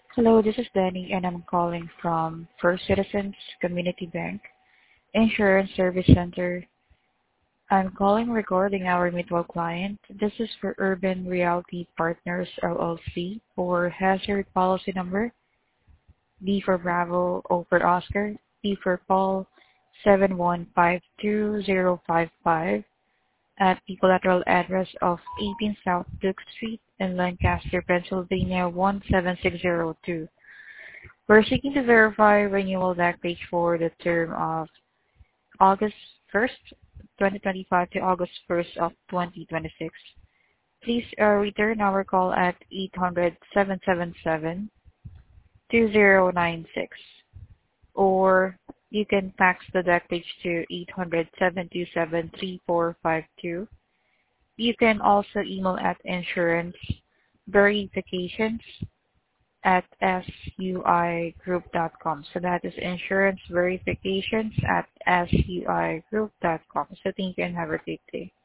Hello, this is Danny, and I'm calling from First Citizens Community Bank Insurance Service Center. I'm calling regarding our mutual client. This is for Urban Realty Partners LLC for hazard policy number B for Bravo, O for Oscar, P for Paul, 7152055 at the collateral address of 18 South Duke Street in Lancaster, Pennsylvania 17602. We're seeking to verify renewal back page for the term of August 1st, 2025 to August 1st of 2026. Please return our call at 800-777-2096, or you can fax the back page to 800-727-3452. You can also email at insuranceverifications@suigroup.com. So that is insuranceverifications@suigroup.com. So thank you and have a great day.